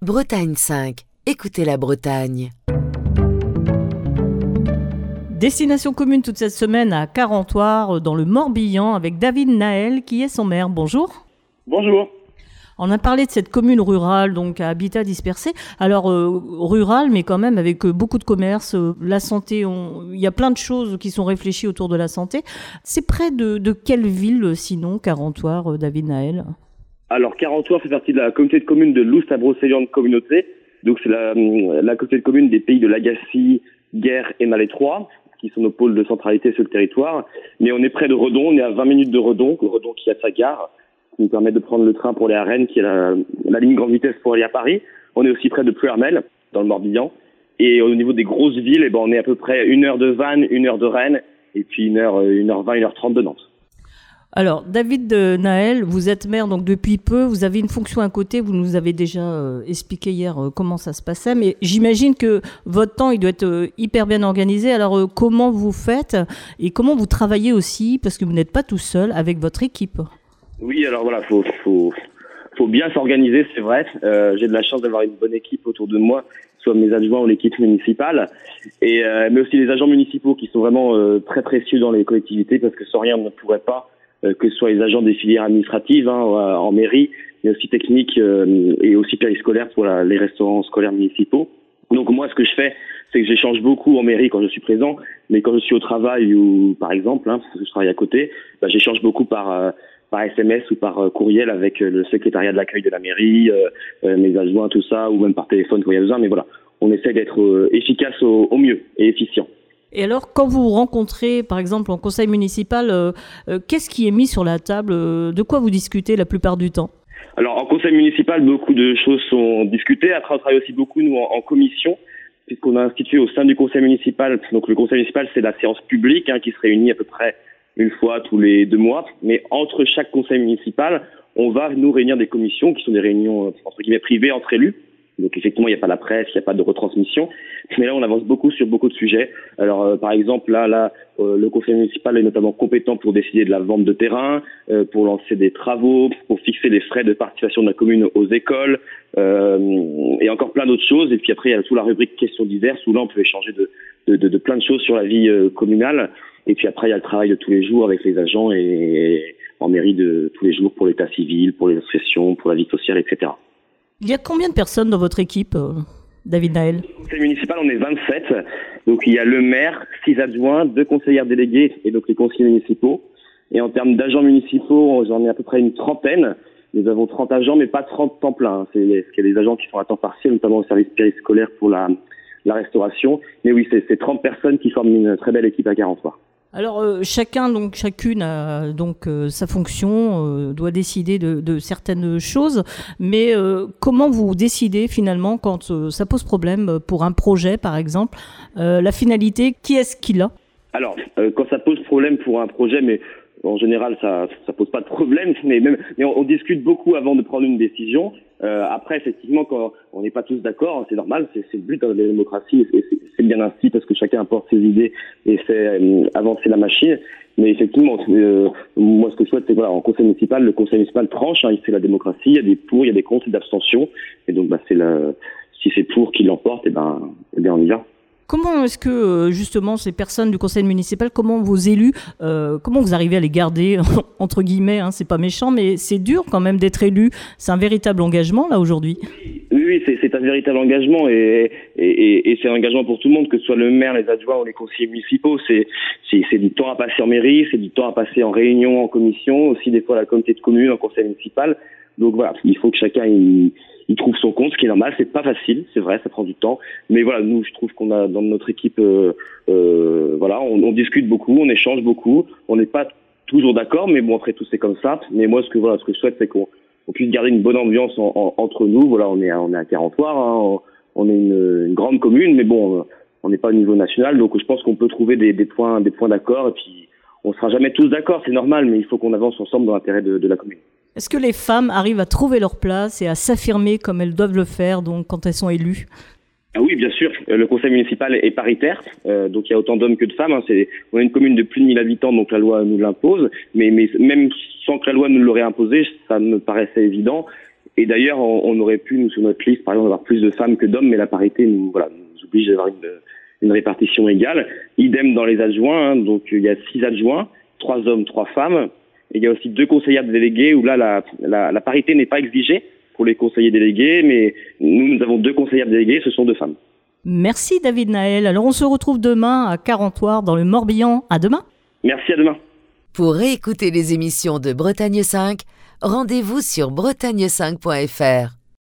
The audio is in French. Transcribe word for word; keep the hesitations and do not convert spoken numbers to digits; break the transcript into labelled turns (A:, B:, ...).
A: Bretagne cinq. Écoutez la Bretagne.
B: Destination commune toute cette semaine à Carentoire, dans le Morbihan, avec David Naël, qui est son maire. Bonjour.
C: Bonjour.
B: On a parlé de cette commune rurale, donc à habitat dispersé. Alors, euh, rurale, mais quand même avec euh, beaucoup de commerces, euh, la santé, on... il y a plein de choses qui sont réfléchies autour de la santé. C'est près de, de quelle ville, sinon, Carentoire, euh, David Naël ?
C: Alors, Carentoire fait partie de la communauté de communes de l'Oust-à-Brocéliande communauté. Donc, c'est la, la communauté de communes des pays de Lagacy, Guer et Malétroit, qui sont nos pôles de centralité sur le territoire. Mais on est près de Redon, on est à vingt minutes de Redon, Redon qui a sa gare, qui nous permet de prendre le train pour aller à Rennes, qui est la, la ligne grande vitesse pour aller à Paris. On est aussi près de Pluermel, dans le Morbihan. Et au niveau des grosses villes, eh ben, on est à peu près une heure de Vannes, une heure de Rennes, et puis une heure, une heure vingt, une heure trente de Nantes.
B: Alors, David Naël, vous êtes maire donc depuis peu, vous avez une fonction à côté, vous nous avez déjà euh, expliqué hier euh, comment ça se passait, mais j'imagine que votre temps, il doit être euh, hyper bien organisé. Alors, euh, comment vous faites et comment vous travaillez aussi, parce que vous n'êtes pas tout seul, avec votre équipe ?
C: Oui, alors voilà, faut, faut, faut bien s'organiser, c'est vrai. Euh, j'ai de la chance d'avoir une bonne équipe autour de moi, soit mes adjoints ou l'équipe municipale, et euh, mais aussi les agents municipaux qui sont vraiment euh, très précieux dans les collectivités, parce que sans rien, on ne pourrait pas, euh, que ce soit les agents des filières administratives hein, en mairie, mais aussi techniques euh, et aussi périscolaires pour la, les restaurants scolaires municipaux. Donc moi, ce que je fais, c'est que j'échange beaucoup en mairie quand je suis présent, mais quand je suis au travail ou par exemple, hein, parce que je travaille à côté, bah, j'échange beaucoup par euh, par S M S ou par euh, courriel avec euh, le secrétariat de l'accueil de la mairie, euh, euh, mes adjoints, tout ça, ou même par téléphone quand il y a besoin. Mais voilà, on essaie d'être euh, efficace au, au mieux et efficient.
B: Et alors, quand vous vous rencontrez, par exemple, en conseil municipal, euh, euh, qu'est-ce qui est mis sur la table ? De quoi vous discutez la plupart du temps ?
C: Alors, en conseil municipal, beaucoup de choses sont discutées. Après, on travaille aussi beaucoup, nous, en, en commission, puisqu'on a institué au sein du conseil municipal, donc le conseil municipal, c'est la séance publique hein, qui se réunit à peu près une fois tous les deux mois. Mais entre chaque conseil municipal, on va nous réunir des commissions qui sont des réunions, entre guillemets, privées entre élus. Donc effectivement, il n'y a pas la presse, il n'y a pas de retransmission. Mais là, on avance beaucoup sur beaucoup de sujets. Alors, euh, par exemple, là, là, euh, le conseil municipal est notamment compétent pour décider de la vente de terrain, euh, pour lancer des travaux, pour fixer les frais de participation de la commune aux écoles, euh, et encore plein d'autres choses. Et puis après, il y a toute la rubrique questions diverses où là, on peut échanger de, de, de, de plein de choses sur la vie euh, communale. Et puis après, il y a le travail de tous les jours avec les agents et, et en mairie de tous les jours pour l'état civil, pour les associations, pour la vie sociale, et cetera.
B: Il y a combien de personnes dans votre équipe, euh, David Naël ?
C: Au conseil municipal, on est vingt-sept. Donc, il y a le maire, six adjoints, deux conseillères déléguées et donc les conseillers municipaux. Et en termes d'agents municipaux, j'en ai à peu près une trentaine. Nous avons trente agents, mais pas trente temps plein. Hein. C'est, il y a des agents qui sont à temps partiel, notamment au service périscolaire pour la, la restauration. Mais oui, c'est, c'est trente personnes qui forment une très belle équipe à Carentoire.
B: Alors euh, chacun, donc chacune a donc euh, sa fonction, euh, doit décider de, de certaines choses, mais euh, comment vous décidez finalement quand euh, ça pose problème pour un projet par exemple, euh, la finalité, qui est-ce qui l'a ?
C: Alors euh, quand ça pose problème pour un projet, mais en général ça ça pose pas de problème, mais même mais on, on discute beaucoup avant de prendre une décision. Euh, après, effectivement, quand on n'est pas tous d'accord, c'est normal, c'est, c'est le but de la démocratie, et c'est, c'est bien ainsi parce que chacun apporte ses idées et fait euh, avancer la machine. Mais effectivement, euh, moi, ce que je souhaite, c'est voilà, en conseil municipal, le conseil municipal tranche, hein, c'est la démocratie, il y a des pour, il y a des contre, et d'abstention, et donc bah, c'est la, si c'est pour qui l'emporte, et ben, et bien on y va.
B: Comment est-ce que, justement, ces personnes du conseil municipal, comment vos élus, euh, comment vous arrivez à les garder, entre guillemets, hein, c'est pas méchant, mais c'est dur quand même d'être élu. C'est un véritable engagement, là, aujourd'hui.
C: Oui, oui, c'est, c'est un véritable engagement et, et, et, et c'est un engagement pour tout le monde, que ce soit le maire, les adjoints ou les conseillers municipaux. C'est, c'est, c'est du temps à passer en mairie, c'est du temps à passer en réunion, en commission, aussi des fois à la communauté de commune, en conseil municipal. Donc voilà, il faut que chacun il, il trouve son compte, ce qui est normal. C'est pas facile, c'est vrai, ça prend du temps. Mais voilà, nous, je trouve qu'on a dans notre équipe, euh, euh, voilà, on, on discute beaucoup, on échange beaucoup. On n'est pas toujours d'accord, mais bon, après tout, c'est comme ça. Mais moi, ce que voilà, ce que je souhaite, c'est qu'on on puisse garder une bonne ambiance en, en, entre nous. Voilà, on est à, on est à Carentoire, hein, on, on est une, une grande commune, mais bon, on n'est pas au niveau national, donc je pense qu'on peut trouver des, des points, des points d'accord. Et puis, on sera jamais tous d'accord, c'est normal, mais il faut qu'on avance ensemble dans l'intérêt de, de la commune.
B: Est-ce que les femmes arrivent à trouver leur place et à s'affirmer comme elles doivent le faire, donc quand elles sont élues ?
C: Ah oui, bien sûr. Le conseil municipal est paritaire, euh, donc il y a autant d'hommes que de femmes. Hein. C'est, on a une commune de plus de mille habitants, donc la loi nous l'impose. Mais, mais même sans que la loi nous l'aurait imposé, ça me paraissait évident. Et d'ailleurs, on, on aurait pu, nous, sur notre liste, par exemple, avoir plus de femmes que d'hommes, mais la parité nous, voilà, nous oblige d'avoir une, une répartition égale. Idem dans les adjoints, hein, donc il y a six adjoints, trois hommes, trois femmes. Et il y a aussi deux conseillères déléguées où là, la, la, la parité n'est pas exigée pour les conseillers délégués, mais nous, nous avons deux conseillères déléguées, ce sont deux femmes.
B: Merci David Naël. Alors on se retrouve demain à Carentoire dans le Morbihan. À demain.
C: Merci, à demain.
A: Pour réécouter les émissions de Bretagne cinq, rendez-vous sur bretagne cinq point f r.